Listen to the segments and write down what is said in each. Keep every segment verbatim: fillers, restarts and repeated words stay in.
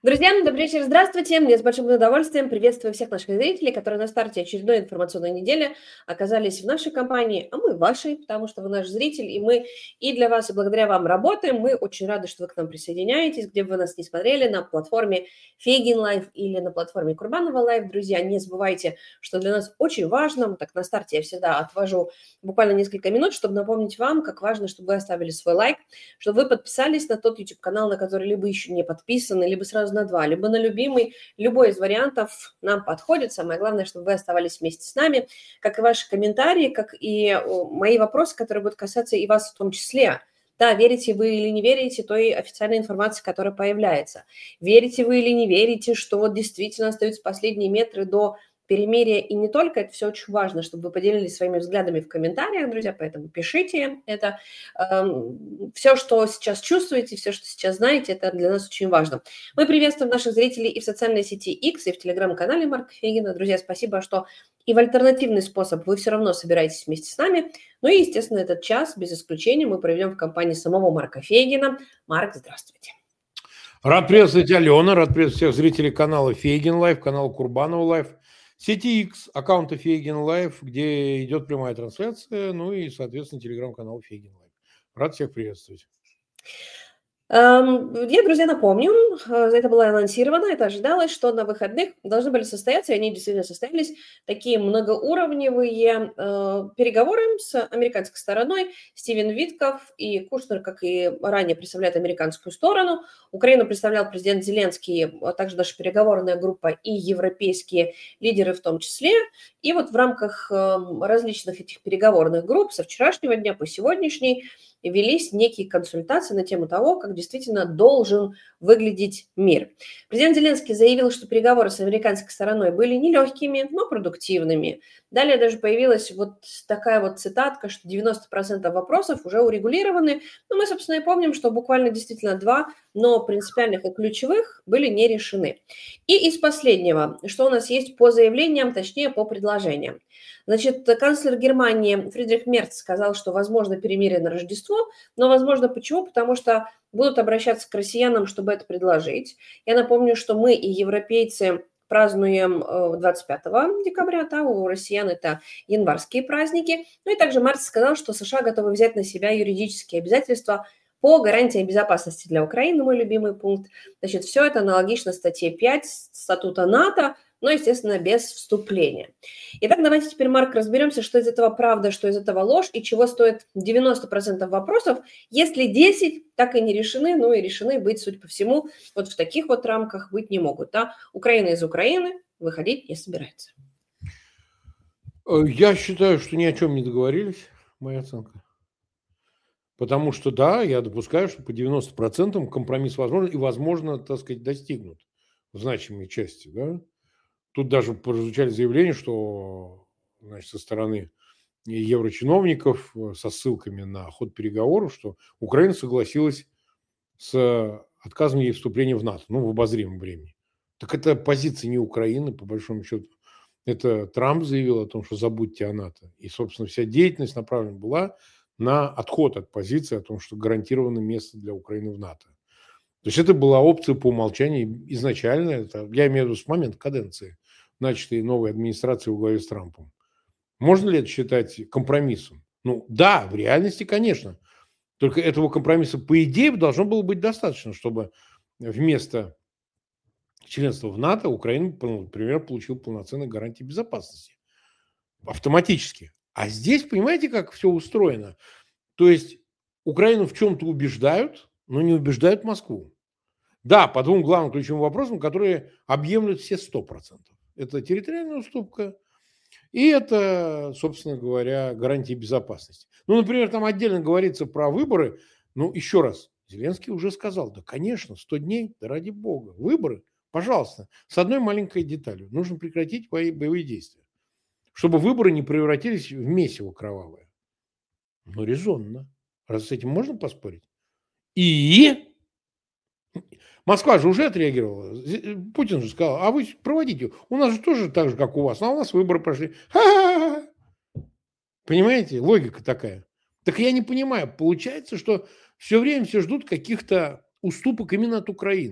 Друзья, добрый вечер, здравствуйте. Я с большим удовольствием приветствую всех наших зрителей, которые на старте очередной информационной недели оказались в нашей компании, а мы в вашей, потому что вы наш зритель, и мы и для вас, и благодаря вам работаем. Мы очень рады, что вы к нам присоединяетесь, где бы вы нас не смотрели, на платформе Фейгин Лайв или на платформе Курбанова Лайв. Друзья, не забывайте, что для нас очень важно, так на старте я всегда отвожу буквально несколько минут, чтобы напомнить вам, как важно, чтобы вы оставили свой лайк, чтобы вы подписались на тот YouTube-канал, на который либо еще не подписаны, либо сразу на два, либо на любимый. Любой из вариантов нам подходит. Самое главное, чтобы вы оставались вместе с нами, как и ваши комментарии, как и мои вопросы, которые будут касаться и вас в том числе. Да, верите вы или не верите той официальной информации, которая появляется. Верите вы или не верите, что вот действительно остаются последние метры до перемирия, и не только, это все очень важно, чтобы вы поделились своими взглядами в комментариях, друзья, поэтому пишите это. Все, что сейчас чувствуете, все, что сейчас знаете, это для нас очень важно. Мы приветствуем наших зрителей и в социальной сети X, и в телеграм-канале Марка Фейгина. Друзья, спасибо, что и в альтернативный способ вы все равно собираетесь вместе с нами. Ну и, естественно, этот час, без исключения, мы проведем в компании самого Марка Фейгина. Марк, здравствуйте. Рад приветствовать Алена, рад приветствовать всех зрителей канала Фейгин Лайв, канала Курбанова Лайв, сети X, аккаунта Фейгин Лайв, где идет прямая трансляция, ну и, соответственно, телеграм-канал Фейгин Лайв. Рад всех приветствовать. Я, друзья, напомню, это было анонсировано, это ожидалось, что на выходных должны были состояться, и они действительно состоялись, такие многоуровневые э, переговоры с американской стороной. Стивен Витков и Кушнер, как и ранее, представляют американскую сторону. Украину представлял президент Зеленский, а также наша переговорная группа и европейские лидеры в том числе. И вот в рамках э, различных этих переговорных групп со вчерашнего дня по сегодняшний велись некие консультации на тему того, как действительно должен выглядеть мир. Президент Зеленский заявил, что переговоры с американской стороной были нелегкими, но продуктивными. Далее даже появилась вот такая вот цитатка, что девяносто процентов вопросов уже урегулированы. Но мы, собственно, и помним, что буквально действительно два, но принципиальных и ключевых были не решены. И из последнего, что у нас есть по заявлениям, точнее по предложениям. Значит, канцлер Германии Фридрих Мерц сказал, что возможно перемирие на Рождество, но возможно почему? Потому что будут обращаться к россиянам, чтобы это предложить. Я напомню, что мы и европейцы празднуем двадцать пятого декабря, да, у россиян это январские праздники. Ну и также Мерц сказал, что США готовы взять на себя юридические обязательства по гарантии безопасности для Украины, мой любимый пункт. Значит, все это аналогично статье пять статута НАТО, но, естественно, без вступления. Итак, давайте теперь, Марк, разберемся, что из этого правда, что из этого ложь, и чего стоит девяносто процентов вопросов, если десять так и не решены, ну и решены быть, судя по всему, вот в таких вот рамках быть не могут. Да? Украина из Украины выходить не собирается. Я считаю, что ни о чем не договорились, моя оценка. Потому что, да, я допускаю, что по девяноста процентам компромисс возможен и, возможно, так сказать, достигнут в значимой части, да. Тут даже прозвучали заявления, что, значит, со стороны еврочиновников со ссылками на ход переговоров, что Украина согласилась с отказом ей вступления в НАТО, ну, в обозримом времени. Так это позиция не Украины, по большому счету. Это Трамп заявил о том, что забудьте о НАТО. И, собственно, вся деятельность направлена была на отход от позиции о том, что гарантировано место для Украины в НАТО. То есть это была опция по умолчанию изначально, это, я имею в виду с момента каденции, начатой новой администрации во главе с Трампом. Можно ли это считать компромиссом? Ну да, в реальности, конечно. Только этого компромисса, по идее, должно было быть достаточно, чтобы вместо членства в НАТО Украина, например, получила полноценные гарантии безопасности. Автоматически. А здесь, понимаете, как все устроено? То есть Украину в чем-то убеждают, но не убеждают Москву. Да, по двум главным ключевым вопросам, которые объемлют все сто процентов. Это территориальная уступка и это, собственно говоря, гарантии безопасности. Ну, например, там отдельно говорится про выборы. Ну, еще раз, Зеленский уже сказал, да, конечно, сто дней, да ради бога, выборы, пожалуйста. С одной маленькой деталью. Нужно прекратить боевые действия, чтобы выборы не превратились в месиво кровавое. Ну, резонно. Раз с этим можно поспорить? И Москва же уже отреагировала. Путин же сказал, а вы проводите. У нас же тоже так же, как у вас. А у нас выборы прошли. Ха-ха-ха. Понимаете? Логика такая. Так я не понимаю. Получается, что все время все ждут каких-то уступок именно от Украины.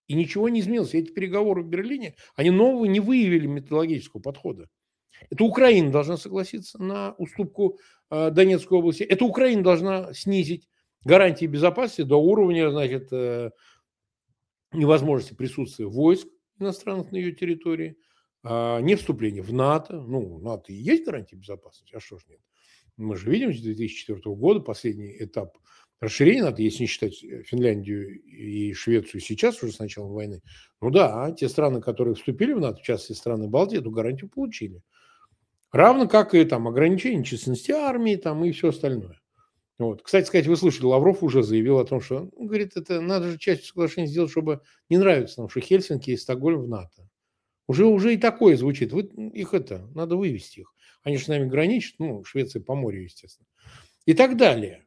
И ничего не изменилось. Эти переговоры в Берлине, они нового не выявили методологического подхода. Это Украина должна согласиться на уступку э, Донецкой области. Это Украина должна снизить гарантии безопасности до уровня, значит, э, невозможности присутствия войск иностранных на ее территории, э, не вступления в НАТО. Ну, НАТО и есть гарантии безопасности, а что ж нет? Мы же видим с две тысячи четвёртого года последний этап расширения НАТО, если не считать Финляндию и Швецию сейчас, уже с начала войны. Ну да, те страны, которые вступили в НАТО, в частности страны Балтии, эту гарантию получили. Равно как и там ограничение численности армии там, и все остальное. Вот. Кстати сказать, вы слышали, Лавров уже заявил о том, что, ну, говорит, это надо же часть соглашения сделать, чтобы не нравится нам, что Хельсинки и Стокгольм в НАТО. Уже, уже и такое звучит. Вы, их это, надо вывести их. Они же с нами граничат, ну, Швеция по морю, естественно. И так далее.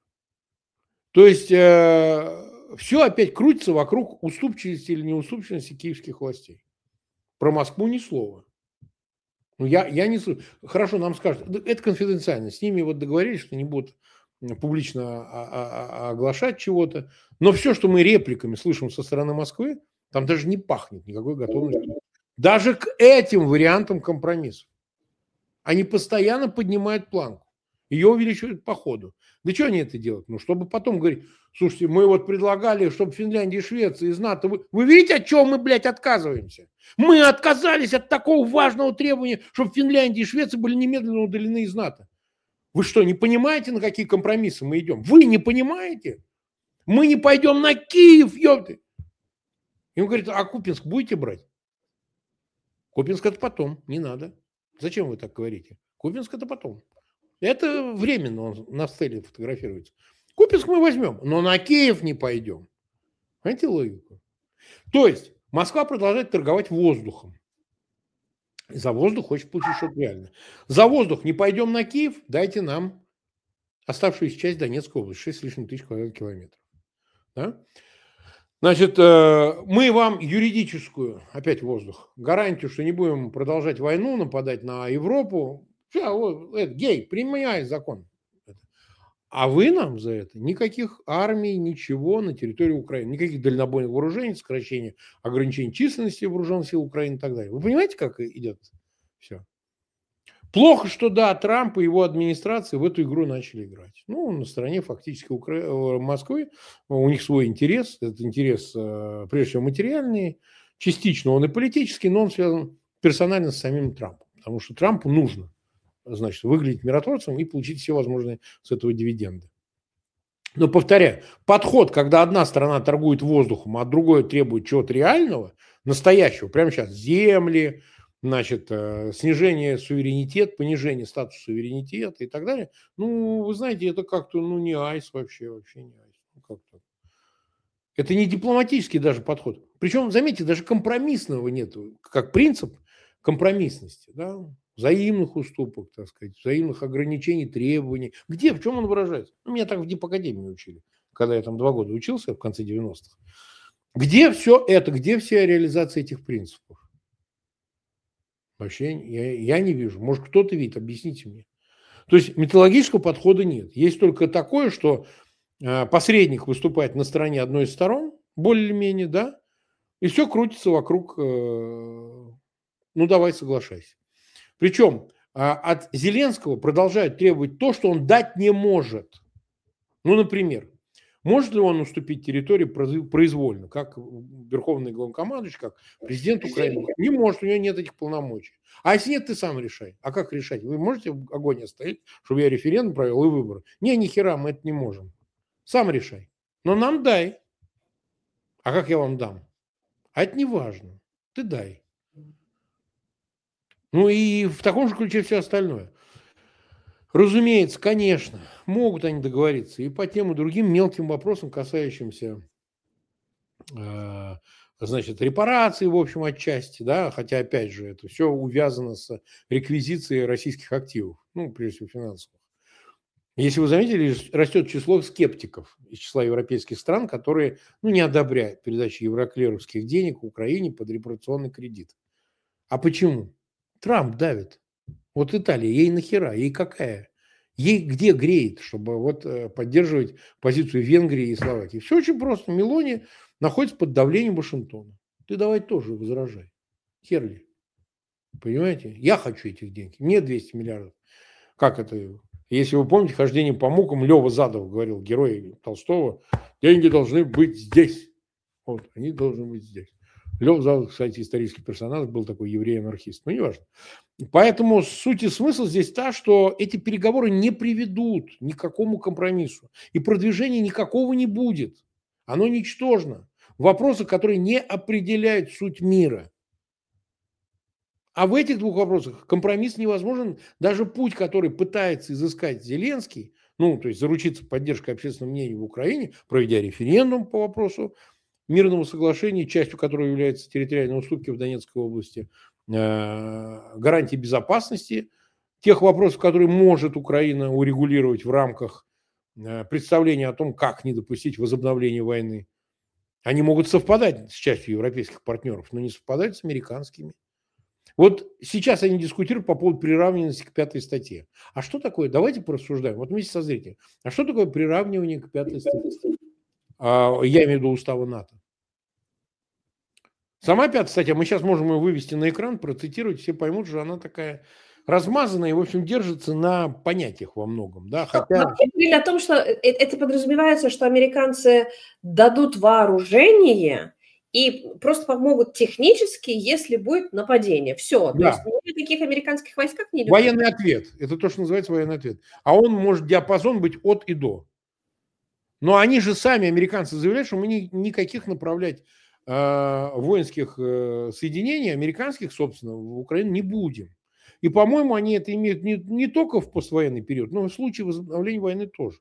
То есть э, все опять крутится вокруг уступчивости или неуступчивости киевских властей. Про Москву ни слова. Ну, я, я не слышу. Хорошо, нам скажут, это конфиденциально. С ними вот договорились, что не будут публично оглашать чего-то. Но все, что мы репликами слышим со стороны Москвы, там даже не пахнет никакой готовностью. Даже к этим вариантам компромиссов. Они постоянно поднимают планку. Ее увеличивают по ходу. Да что они это делают? Ну, чтобы потом говорить, слушайте, мы вот предлагали, чтобы Финляндия и Швеция из НАТО... Вы, вы видите, от чего мы, блядь, отказываемся? Мы отказались от такого важного требования, чтобы Финляндия и Швеция были немедленно удалены из НАТО. Вы что, не понимаете, на какие компромиссы мы идем? Вы не понимаете? Мы не пойдем на Киев, ёпты. И он говорит, а Купинск будете брать? Купинск это потом, не надо. Зачем вы так говорите? Купинск это потом. Это временно он на стеле фотографируется. Купинск мы возьмем, но на Киев не пойдем. Понимаете логику? То есть Москва продолжает торговать воздухом. И за воздух хочет получить что-то реальное. За воздух не пойдем на Киев, дайте нам оставшуюся часть Донецкой области, шесть с лишним тысяч квадратных километров. Да? Значит, мы вам юридическую, опять воздух, гарантию, что не будем продолжать войну, нападать на Европу. Все, вот, это, гей, применяй закон. А вы нам за это никаких армий, ничего на территории Украины, никаких дальнобойных вооружений, сокращения, ограничений численности вооруженных сил Украины и так далее. Вы понимаете, как идет все? Плохо, что да, Трамп и его администрация в эту игру начали играть. Ну, на стороне фактически Укра... Москвы, у них свой интерес, этот интерес прежде всего материальный, частично он и политический, но он связан персонально с самим Трампом, потому что Трампу нужно, значит, выглядеть миротворцем и получить все возможные с этого дивиденды. Но, повторяю, подход, когда одна сторона торгует воздухом, а другая требует чего-то реального, настоящего, прямо сейчас, земли, значит, снижение суверенитета, понижение статуса суверенитета и так далее, ну, вы знаете, это как-то, ну, не айс вообще, вообще не айс. Ну, как-то. Это не дипломатический даже подход. Причем, заметьте, даже компромиссного нет, как принцип компромиссности, да, взаимных уступок, так сказать, взаимных ограничений, требований. Где, в чем он выражается? Ну, меня так в дипакадемии учили, когда я там два года учился в конце девяностых. Где все это, где вся реализация этих принципов? Вообще я, я не вижу. Может, кто-то видит, объясните мне. То есть методологического подхода нет. Есть только такое, что э, посредник выступает на стороне одной из сторон, более-менее, да, и все крутится вокруг, э, ну, давай соглашайся. Причем э, от Зеленского продолжают требовать то, что он дать не может. Ну, например, может ли он уступить территории произвольно, как верховный главнокомандующий, как президент Украины? Не может, у него нет этих полномочий. А если нет, ты сам решай. А как решать? Вы можете огонь оставить, чтобы я референдум провел и выборы? Не, ни хера, мы это не можем. Сам решай. Но нам дай. А как я вам дам? А это не важно. Ты дай. Ну и в таком же ключе все остальное. Разумеется, конечно, могут они договориться и по тем и другим мелким вопросам, касающимся, э, значит, репараций, в общем, отчасти, да, хотя, опять же, это все увязано с реквизицией российских активов, ну, прежде всего, финансовых. Если вы заметили, растет число скептиков из числа европейских стран, которые, ну, не одобряют передачу евроклеровских денег Украине под репарационный кредит. А почему? Трамп давит. Вот Италия, ей нахера, ей какая? Ей где греет, чтобы вот поддерживать позицию Венгрии и Словакии? Все очень просто. Мелони находится под давлением Вашингтона. ты давай тоже возражай. Хер ли. Понимаете? Я хочу этих денег. Мне двести миллиардов. Как это? Если вы помните, хождение по мукам, Лёва Задов говорил, герой Толстого, деньги должны быть здесь. Вот, они должны быть здесь. Лёва Задов, кстати, исторический персонаж, был такой еврей-анархист. Ну, неважно. Поэтому суть и смысл здесь та, что эти переговоры не приведут ни к какому компромиссу. И продвижения никакого не будет. Оно ничтожно. Вопросы, которые не определяют суть мира. А в этих двух вопросах компромисс невозможен. Даже путь, который пытается изыскать Зеленский, ну, то есть заручиться поддержкой общественного мнения в Украине, проведя референдум по вопросу мирного соглашения, частью которого являются территориальные уступки в Донецкой области, гарантии безопасности, тех вопросов, которые может Украина урегулировать в рамках представления о том, как не допустить возобновления войны. Они могут совпадать с частью европейских партнеров, но не совпадать с американскими. Вот сейчас они дискутируют по поводу приравненности к пятой статье. А что такое? Давайте порассуждаем. Вот вместе со зрителем. А что такое приравнивание к пятой статье? А, я имею в виду устава НАТО. Сама пятая статья, мы сейчас можем ее вывести на экран, процитировать, все поймут, что она такая размазанная и, в общем, держится на понятиях во многом. Да? Хотя... Вообще говорили о том, что это подразумевается, что американцы дадут вооружение и просто помогут технически, если будет нападение. Все. Да. То есть никаких американских войсках не идет. Военный ответ. Это то, что называется военный ответ. А он может диапазон быть от и до. Но они же сами, американцы, заявляют, что мы ни, никаких направлять э, воинских э, соединений, американских, собственно, в Украину не будем. И, по-моему, они это имеют не, не только в поствоенный период, но и в случае возобновления войны тоже.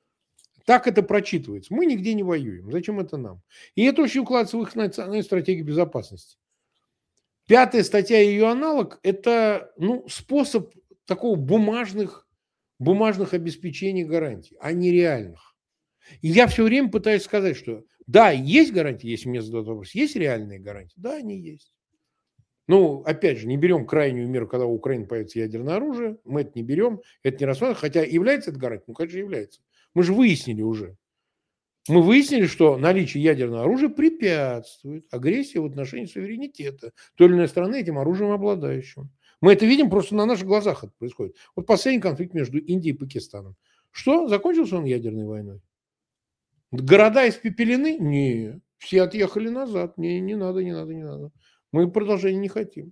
Так это прочитывается. Мы нигде не воюем. Зачем это нам? И это очень укладывается в их национальную стратегию безопасности. Пятая статья и ее аналог – это ну, способ такого бумажных, бумажных обеспечений гарантий, а не реальных. И я все время пытаюсь сказать, что да, есть гарантии, если мне задают вопрос, есть реальные гарантии? Да, они есть. Ну, опять же, не берем крайнюю меру, когда у Украины появится ядерное оружие, мы это не берем, это не рассматриваем, хотя является это гарантией? Ну, конечно, является. Мы же выяснили уже. Мы выяснили, что наличие ядерного оружия препятствует агрессии в отношении суверенитета той или иной страны этим оружием обладающим. Мы это видим, просто на наших глазах это происходит. Вот последний конфликт между Индией и Пакистаном. Что? Закончился он ядерной войной? Города испепелены? Не. Все отъехали назад. Не, не надо, не надо, не надо. Мы продолжения не хотим.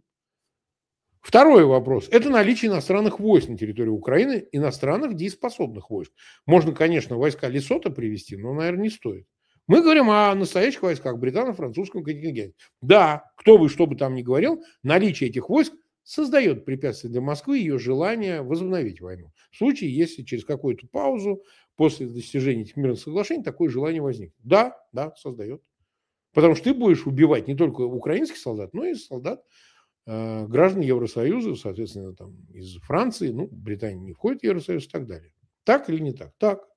Второй вопрос. Это наличие иностранных войск на территории Украины, иностранных дееспособных войск. Можно, конечно, войска Лесото привести, но, наверное, не стоит. Мы говорим о настоящих войсках, британо-французском контингенте. Да, кто бы что бы там ни говорил, наличие этих войск создает препятствие для Москвы и ее желание возобновить войну. В случае, если через какую-то паузу после достижения этих мирных соглашений такое желание возникнет. Да, да, создает. Потому что ты будешь убивать не только украинских солдат, но и солдат, э, граждан Евросоюза, соответственно, там, из Франции, ну, Британия не входит в Евросоюз и так далее. Так или не так? Так.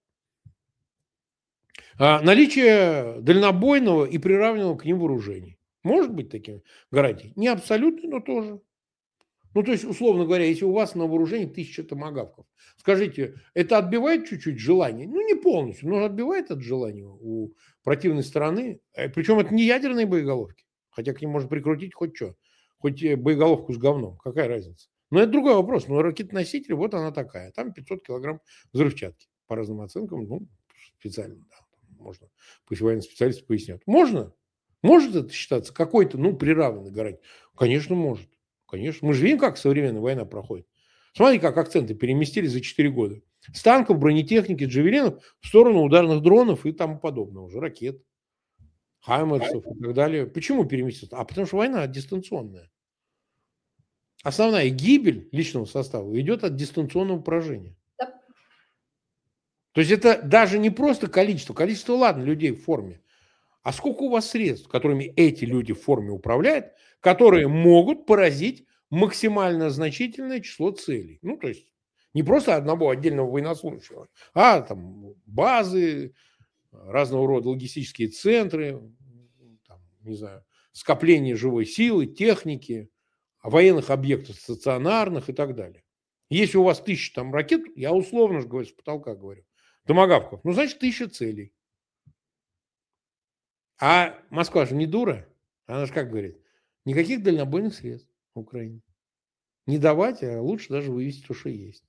А наличие дальнобойного и приравненного к ним вооружений. Может быть таким гарантией? Не абсолютно, но тоже. Ну, то есть, условно говоря, если у вас на вооружении тысяча томагавков, скажите, это отбивает чуть-чуть желание? Ну, не полностью, но отбивает от желания у противной стороны. Причем это не ядерные боеголовки, хотя к ним можно прикрутить хоть что, хоть боеголовку с говном, какая разница. Но это другой вопрос. Но ракетоноситель, вот она такая, там пятьсот килограмм взрывчатки, по разным оценкам, ну, специально, да, можно, пусть военные специалисты пояснят. Можно? Может это считаться какой-то, ну, приравненной гарантией? Конечно, может. Конечно. Мы же видим, как современная война проходит. Смотри, как акценты переместились за четыре года. С танков, бронетехники, джавелинов в сторону ударных дронов и тому подобного. Уже ракет, хаймерсов и так далее. Почему переместились? А потому что война дистанционная. Основная гибель личного состава идет от дистанционного поражения. Да. То есть это даже не просто количество. Количество, ладно, людей в форме. А сколько у вас средств, которыми эти люди в форме управляют, которые могут поразить максимально значительное число целей? Ну, то есть не просто одного отдельного военнослужащего, а там базы, разного рода логистические центры, там, не знаю, скопление живой силы, техники, военных объектов стационарных и так далее. Если у вас тысяча там ракет, я условно же говорю, с потолка говорю, томагавков, ну, значит, тысяча целей. А Москва же не дура. Она же как говорит, никаких дальнобойных средств в Украине. Не давать, а лучше даже вывести то, что есть.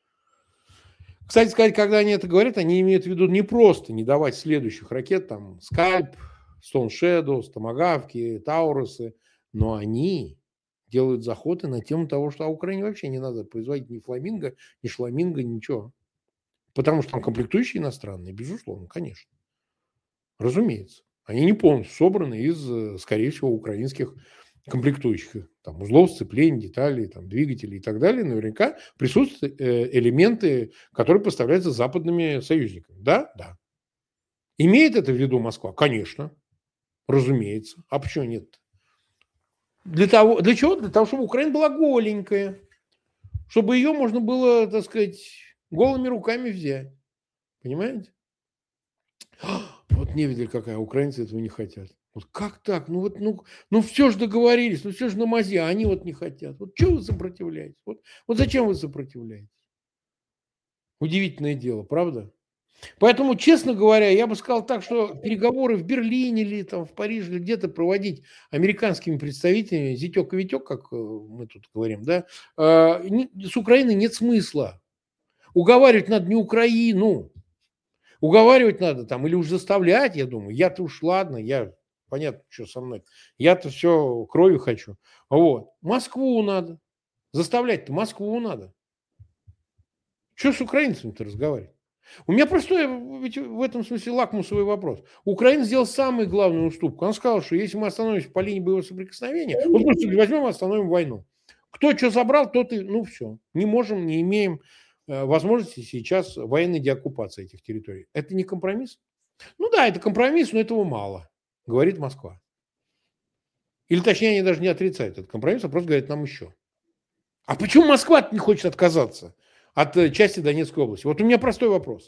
Кстати сказать, когда они это говорят, они имеют в виду не просто не давать следующих ракет, там, Скальп, Stone Shadow, Томагавки, Таурусы, но они делают заходы на тему того, что а Украине вообще не надо производить ни фламинго, ни шламинго, ничего. Потому что там комплектующие иностранные, безусловно, конечно. Разумеется. Они не полностью собраны из, скорее всего, украинских комплектующих. Там узлов, сцеплений, деталей, там, двигателей и так далее. Наверняка присутствуют элементы, которые поставляются западными союзниками. Да? Да. Имеет это в виду Москва? Конечно. Разумеется. А почему нет? Для того, для чего? Для того, чтобы Украина была голенькая. Чтобы ее можно было, так сказать, голыми руками взять. Понимаете? Вот не видели, какая украинцы этого не хотят. Вот как так? Ну вот, ну, ну все же договорились, ну все же на мази, а они вот не хотят. Вот что вы сопротивляетесь? Вот, вот зачем вы сопротивляетесь? Удивительное дело, правда? Поэтому, честно говоря, я бы сказал так, что переговоры в Берлине или там в Париже или где-то проводить американскими представителями, зятек и витек, как мы тут говорим, да, с Украиной нет смысла. Уговаривать надо не Украину. Уговаривать надо там или уж заставлять, я думаю. Я-то уж ладно, я, понятно, что со мной. Я-то все кровью хочу. Вот. Москву надо. Заставлять-то Москву надо. Что с украинцами-то разговаривать? У меня простой ведь в этом смысле лакмусовый вопрос. Украина сделала самую главную уступку. Она сказала, что если мы остановимся по линии боевого соприкосновения, вот просто возьмем и остановим войну. Кто что забрал, тот и... Ну все. Не можем, не имеем возможности сейчас военной деоккупации этих территорий. Это не компромисс? Ну да, это компромисс, но этого мало, говорит Москва. Или точнее, они даже не отрицают этот компромисс, а просто говорят нам еще. А почему Москва не хочет отказаться от части Донецкой области? Вот у меня простой вопрос.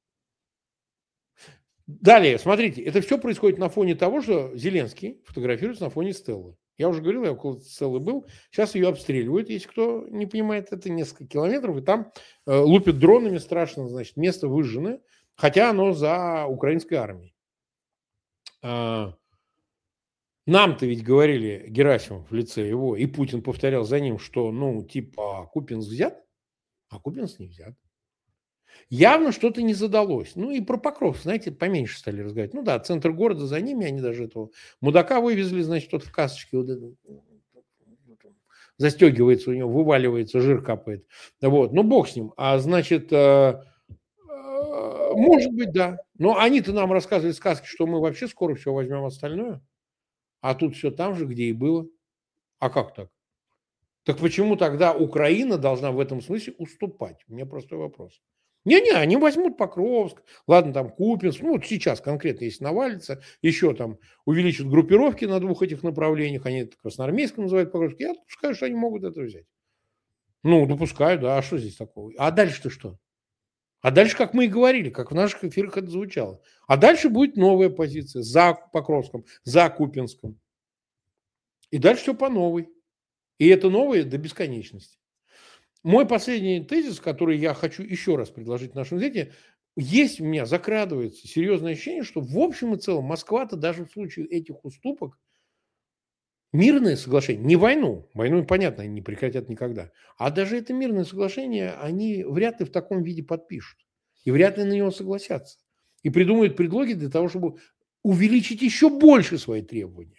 Далее, смотрите, это все происходит на фоне того, что Зеленский фотографируется на фоне Стеллы. Я уже говорил, я около Стеллы был. Сейчас ее обстреливают, если кто не понимает, это несколько километров, и там э, лупят дронами страшно, значит, место выжжено, хотя оно за украинской армией. А, нам-то ведь говорили, Герасимов в лице его, и Путин повторял за ним, что, ну, типа, Купинск взят, а Купинск не взят. Явно что-то не задалось. Ну и про Покровск, знаете, поменьше стали разговаривать. Ну да, центр города за ними, они даже этого мудака вывезли, значит, тот в касочке вот это, застегивается у него, вываливается, жир капает. Вот, ну бог с ним. А значит, может быть, да. Но они-то нам рассказывали сказки, что мы вообще скоро все возьмем остальное. А тут все там же, где и было. А как так? Так почему тогда Украина должна в этом смысле уступать? У меня простой вопрос. Не-не, они возьмут Покровск, ладно, там Купинск, ну вот сейчас конкретно, если навалится, еще там увеличат группировки на двух этих направлениях, они это Красноармейском называют Покровск, я допускаю, что они могут это взять. Ну, допускаю, да, а что здесь такого? А дальше-то что? А дальше, как мы и говорили, как в наших эфирах это звучало. А дальше будет новая позиция за Покровском, за Купинском. И дальше все по новой. И это новое до бесконечности. Мой последний тезис, который я хочу еще раз предложить нашим зрителям, есть у меня, закрадывается серьезное ощущение, что в общем и целом Москва-то даже в случае этих уступок мирное соглашение, не войну, войну, понятно, они не прекратят никогда, а даже это мирное соглашение они вряд ли в таком виде подпишут. И вряд ли на него согласятся. И придумают предлоги для того, чтобы увеличить еще больше свои требования.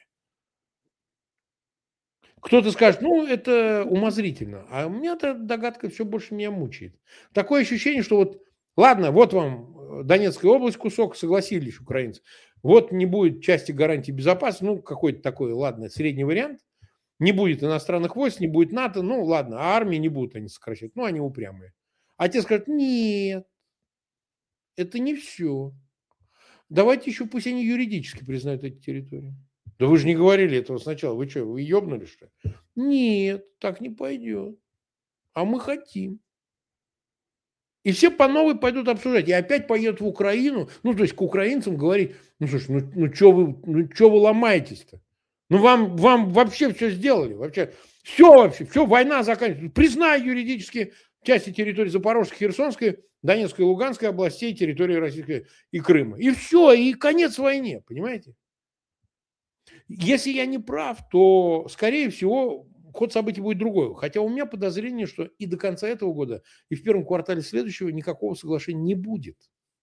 Кто-то скажет, ну, это умозрительно, а у меня эта догадка все больше меня мучает. Такое ощущение, что вот, ладно, вот вам Донецкая область кусок, согласились украинцы, вот не будет части гарантии безопасности, ну, какой-то такой, ладно, средний вариант, не будет иностранных войск, не будет НАТО, ну, ладно, а армии не будут они сокращать, ну, они упрямые. А те скажут, нет, это не все. Давайте еще пусть они юридически признают эти территории. Да вы же не говорили этого сначала. Вы что, вы ебнули, что ли? Нет, так не пойдет. А мы хотим. И все по новой пойдут обсуждать. И опять поедут в Украину. Ну, то есть к украинцам говорить, ну, слушай, ну, ну что вы, ну, вы ломаетесь-то? Ну, вам, вам вообще все сделали. Вообще, все вообще, все, война заканчивается. Признай юридически части территории Запорожской, Херсонской, Донецкой и Луганской областей, территории Российской и Крыма. И все, и конец войне, понимаете? Если я не прав, то, скорее всего, ход событий будет другой. Хотя у меня подозрение, что и до конца этого года, и в первом квартале следующего никакого соглашения не будет.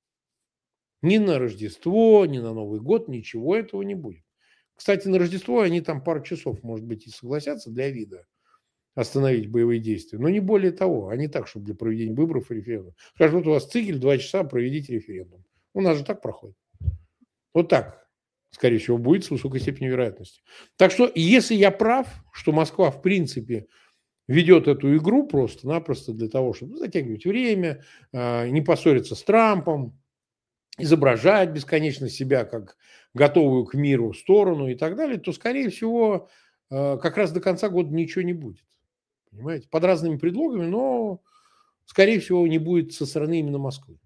Ни на Рождество, ни на Новый год, ничего этого не будет. Кстати, на Рождество они там пару часов, может быть, и согласятся для вида остановить боевые действия. Но не более того. А не так, чтобы для проведения выборов и референдума. Скажут, вот у вас цикл, два часа, проведите референдум. У нас же так проходит. Вот так, скорее всего, будет с высокой степенью вероятности. Так что, если я прав, что Москва, в принципе, ведет эту игру просто-напросто для того, чтобы затягивать время, не поссориться с Трампом, изображать бесконечно себя как готовую к миру сторону и так далее, то, скорее всего, как раз до конца года ничего не будет. Понимаете? Под разными предлогами, но, скорее всего, не будет со стороны именно Москвы.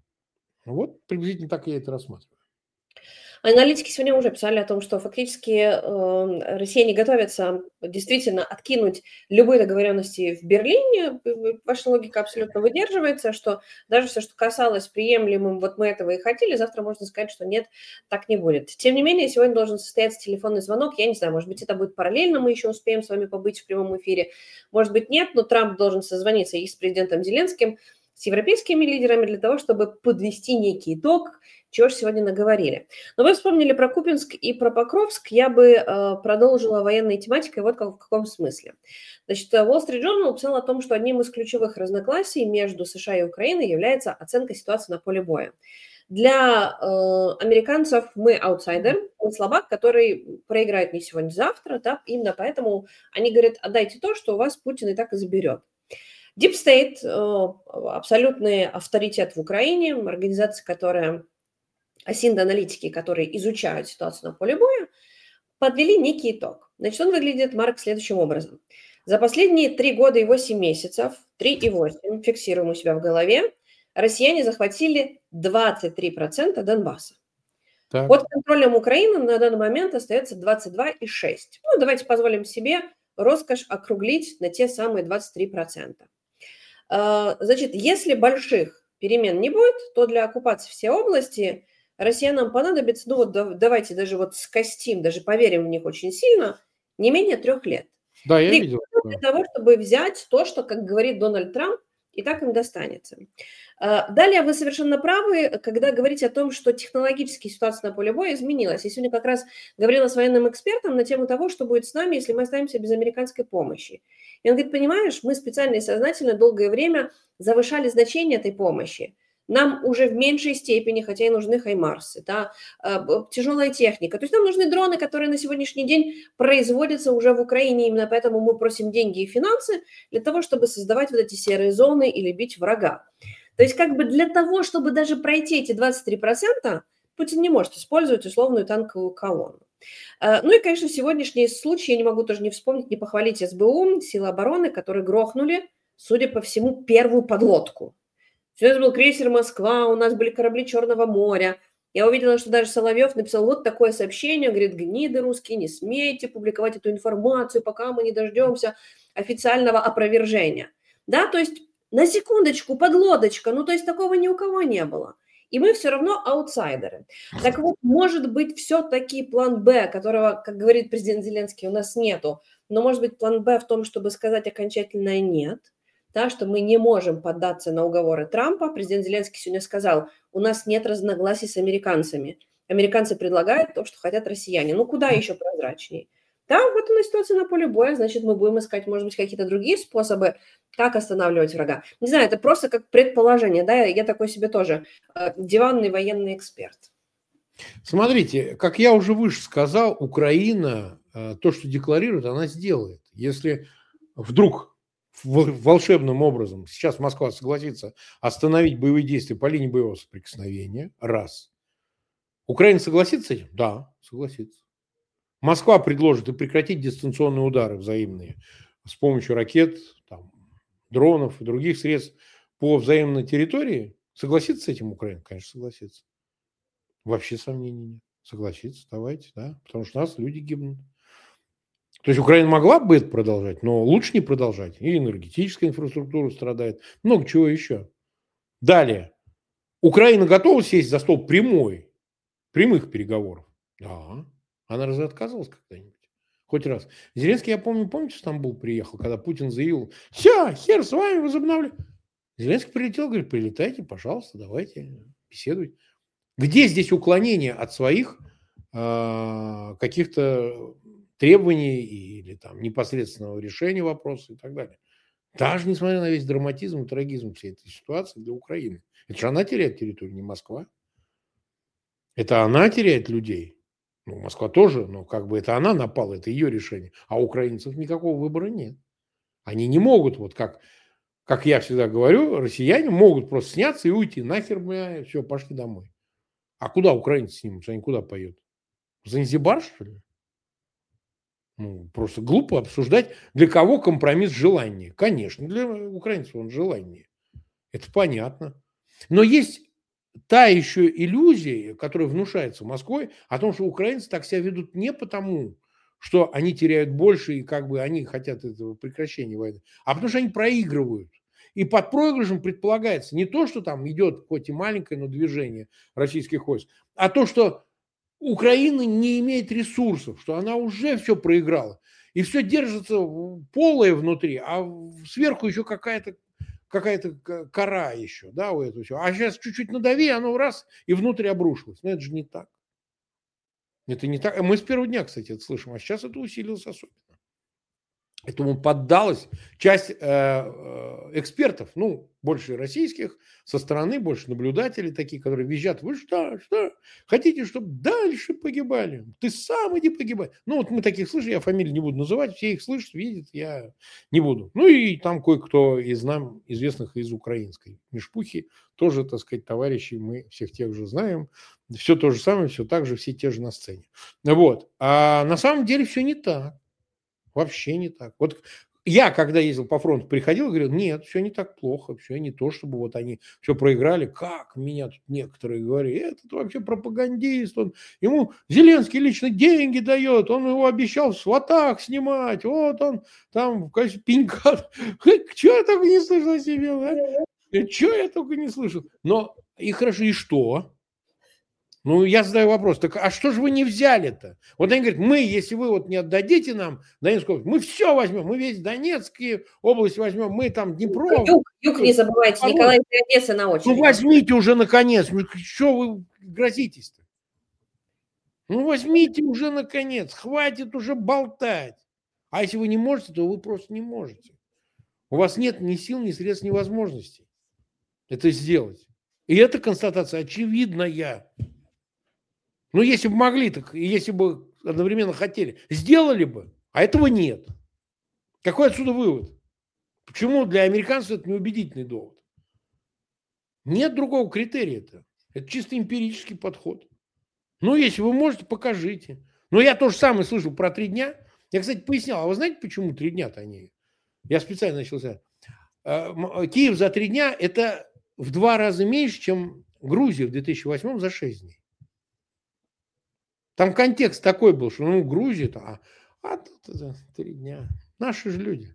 Вот приблизительно так я это рассматриваю. Аналитики сегодня уже писали о том, что фактически э, россияне готовятся действительно откинуть любые договоренности в Берлине. Ваша логика абсолютно выдерживается, что даже все, что касалось приемлемым, вот мы этого и хотели, завтра можно сказать, что нет, так не будет. Тем не менее, сегодня должен состояться телефонный звонок. Я не знаю, может быть, это будет параллельно, мы еще успеем с вами побыть в прямом эфире. Может быть, нет, но Трамп должен созвониться и с президентом Зеленским, с европейскими лидерами для того, чтобы подвести некий итог, чего же сегодня наговорили. Но вы вспомнили про Купянск и про Покровск. Я бы э, продолжила военной тематикой вот как, в каком смысле. Значит, Wall Street Journal писал о том, что одним из ключевых разногласий между США и Украиной является оценка ситуации на поле боя. Для э, американцев мы аутсайдер, мы слабак, который проиграет не сегодня, не завтра. Да? Именно поэтому они говорят, отдайте то, что у вас Путин и так и заберет. Deep State, э, абсолютный авторитет в Украине, организация, которая... осинд-аналитики, которые изучают ситуацию на поле боя, подвели некий итог. Значит, он выглядит, Марк, следующим образом. За последние три года и восемь месяцев, три и восемь, фиксируем у себя в голове, россияне захватили двадцать три процента Донбасса. Так. Под контролем Украины на данный момент остается двадцать два и шесть. Ну, давайте позволим себе роскошь округлить на те самые двадцать три процента. Значит, если больших перемен не будет, то для оккупации всей области россиянам понадобится, ну вот давайте даже вот скостим, даже поверим в них очень сильно, не менее трех лет. Да, я видел. Для того, чтобы взять то, что, как говорит Дональд Трамп, и так им достанется. Далее вы совершенно правы, когда говорите о том, что технологически ситуация на поле боя изменилась. Я сегодня как раз говорила с военным экспертом на тему того, что будет с нами, если мы останемся без американской помощи. И он говорит, понимаешь, мы специально и сознательно долгое время завышали значение этой помощи. Нам уже в меньшей степени, хотя и нужны хаймарсы, да, тяжелая техника. То есть нам нужны дроны, которые на сегодняшний день производятся уже в Украине. Именно поэтому мы просим деньги и финансы для того, чтобы создавать вот эти серые зоны или бить врага. То есть как бы для того, чтобы даже пройти эти двадцать три процента, Путин не может использовать условную танковую колонну. Ну и, конечно, сегодняшний случай, я не могу тоже не вспомнить, не похвалить СБУ, силы обороны, которые грохнули, судя по всему, первую подлодку. У нас был крейсер «Москва», у нас были корабли Черного моря. Я увидела, что даже Соловьев написал вот такое сообщение, говорит, гниды русские, не смейте публиковать эту информацию, пока мы не дождемся официального опровержения. Да, то есть на секундочку, подлодочка, ну то есть такого ни у кого не было. И мы все равно аутсайдеры. Так вот, может быть, все-таки план «Б», которого, как говорит президент Зеленский, у нас нету, но может быть план «Б» в том, чтобы сказать окончательное «нет», да, что мы не можем поддаться на уговоры Трампа. Президент Зеленский сегодня сказал, у нас нет разногласий с американцами. Американцы предлагают то, что хотят россияне. Ну, куда еще прозрачнее? Да, вот она ситуация на поле боя, значит, мы будем искать, может быть, какие-то другие способы, как останавливать врага. Не знаю, это просто как предположение, да, я такой себе тоже э, диванный военный эксперт. Смотрите, как я уже выше сказал, Украина э, то, что декларирует, она сделает. Если вдруг волшебным образом сейчас Москва согласится остановить боевые действия по линии боевого соприкосновения, раз. Украина согласится с этим? Да, согласится. Москва предложит и прекратить дистанционные удары взаимные с помощью ракет, там, дронов и других средств по взаимной территории. Согласится с этим Украина? Конечно, согласится. Вообще сомнений нет. Согласится, давайте, да, потому что у нас люди гибнут. То есть Украина могла бы это продолжать, но лучше не продолжать. И энергетическая инфраструктура страдает, много чего еще. Далее. Украина готова сесть за стол прямой, прямых переговоров? Да, Она разве отказывалась когда-нибудь? Хоть раз. Зеленский, я помню, помните, в Стамбул приехал, когда Путин заявил, все, хер с вами, возобновлю. Зеленский прилетел, говорит, прилетайте, пожалуйста, давайте беседуйте. Где здесь уклонение от своих э, каких-то требований или там непосредственного решения вопроса и так далее? Даже несмотря на весь драматизм и трагизм всей этой ситуации для Украины. Это же она теряет территорию, не Москва. Это она теряет людей. Ну, Москва тоже, но как бы это она напала, это ее решение. А у украинцев никакого выбора нет. Они не могут, вот как, как я всегда говорю, россияне могут просто сняться и уйти. Нахер мы, все, пошли домой. А куда украинцы снимутся? Они куда поедут? В Занзибар, что ли? Ну, просто глупо обсуждать, для кого компромисс желания. Конечно, для украинцев он желание. Это понятно. Но есть та еще иллюзия, которая внушается Москвой, о том, что украинцы так себя ведут не потому, что они теряют больше и как бы они хотят этого прекращения войны, а потому что они проигрывают. И под проигрышем предполагается не то, что там идет хоть и маленькое, но движение российских войск, а то, что Украина не имеет ресурсов, что она уже все проиграла. И все держится полое внутри, а сверху еще какая-то какая-то кора еще, да, у этого всего. А сейчас чуть-чуть надави, оно раз и внутрь обрушилось. Но это же не так. Это не так. Мы с первого дня, кстати, это слышим, а сейчас это усилилось особенно. Этому поддалась часть э, экспертов, ну, больше российских, со стороны, больше наблюдателей такие, которые визжат, вы что, что, хотите, чтобы дальше погибали? Ты сам иди погибай. Ну, вот мы таких слышим, я фамилии не буду называть, все их слышат, видят, я не буду. Ну, и там кое-кто из нам, известных из украинской межпухи, тоже, так сказать, товарищи, мы всех тех же знаем, все то же самое, все так же, все те же на сцене. Вот. А на самом деле все не так. Вообще не так. Вот я, когда ездил по фронту, приходил и говорил, нет, все не так плохо, все не то, чтобы вот они все проиграли. Как меня тут некоторые говорили, этот вообще пропагандист, он, ему Зеленский лично деньги дает, он его обещал в сватах снимать, вот он там в качестве пенька. Чего я только не слышал о себе, а? Чего я только не слышал. Но и хорошо, и что? Ну, я задаю вопрос, так а что же вы не взяли-то? Вот они говорят, мы, если вы вот не отдадите нам Донецкую область, мы все возьмем, мы весь Донецкую область возьмем, мы там Днепро. Юг, юг не забывайте, Николаев и Одесса на очереди. Ну, возьмите уже наконец, ну, что вы грозитесь-то? Ну, возьмите уже наконец, хватит уже болтать. А если вы не можете, то вы просто не можете. У вас нет ни сил, ни средств, ни возможностей это сделать. И эта констатация очевидная. Ну, если бы могли, так и если бы одновременно хотели, сделали бы, а этого нет. Какой отсюда вывод? Почему для американцев это неубедительный довод? Нет другого критерия-то. Это чисто эмпирический подход. Ну, если вы можете, покажите. Но я то же самое слышал про три дня. Я, кстати, пояснял, а вы знаете, почему три дня-то они? Я специально начался. Киев за три дня – это в два раза меньше, чем Грузия в две тысячи восьмом за шесть дней. Там контекст такой был, что ну Грузия-то, а, а тут это три дня. Наши же люди.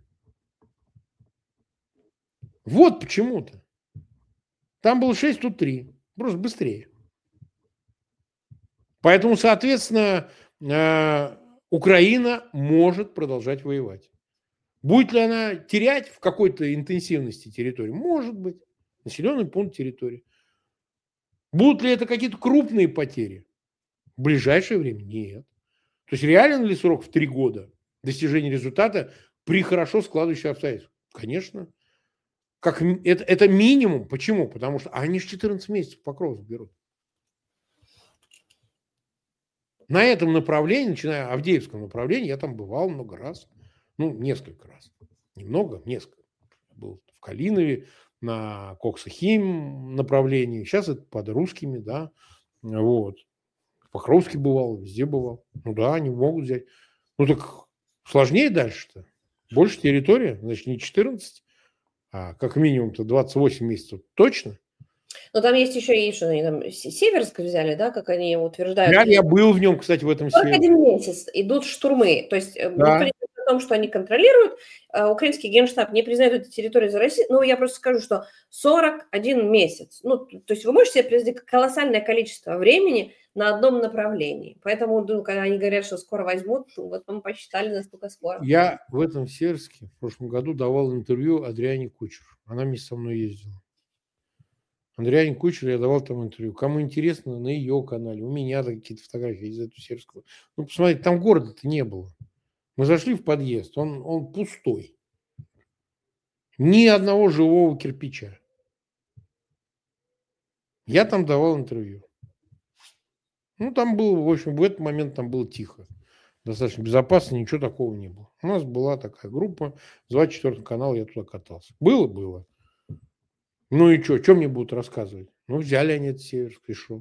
Вот почему-то. Там было шесть, тут три. Просто быстрее. Поэтому, соответственно, Украина может продолжать воевать. Будет ли она терять в какой-то интенсивности территории? Может быть. Населенный пункт территории. Будут ли это какие-то крупные потери? В ближайшее время нет. То есть реален ли срок в три года достижения результата при хорошо складывающихся обстоятельствах? Конечно. Как, это, это минимум. Почему? Потому что они же четырнадцать месяцев Покровск берут. На этом направлении, начиная Авдеевском направлении, я там бывал много раз. Ну, несколько раз. Немного, несколько. Был в Калинове, на Коксахим направлении. Сейчас это под русскими, да. Вот. В Покровске бывал, везде бывал. Ну да, они могут взять. Ну так сложнее дальше-то. Больше территория, значит, не четырнадцать, а как минимум-то двадцать восемь месяцев точно. Но там есть еще и, что они там, Северск взяли, да, как они утверждают. Я, я был в нем, кстати, в этом сорок один месяц идут штурмы. То есть да. Никто не говорит о том, что они контролируют. Украинский генштаб не признает эту территорию за Россию. Но я просто скажу, что сорок один месяц. Ну, то есть вы можете себе представить колоссальное количество времени на одном направлении. Поэтому, ну, когда они говорят, что скоро возьмут, вот мы посчитали, насколько скоро. Я в этом Северске в прошлом году давал интервью Адриане Кучер. Она вместе со мной ездила. Адриане Кучер, я давал там интервью. Кому интересно, на ее канале. У меня какие-то фотографии из этого Северского. Ну, посмотрите, там города-то не было. Мы зашли в подъезд, он, он пустой. Ни одного живого кирпича. Я там давал интервью. Ну, там было, в общем, в этот момент там было тихо. Достаточно безопасно, ничего такого не было. У нас была такая группа, с двадцать четвёртого канала я туда катался. Было, было. Ну и что, что мне будут рассказывать? Ну, взяли они этот Северск, и шо?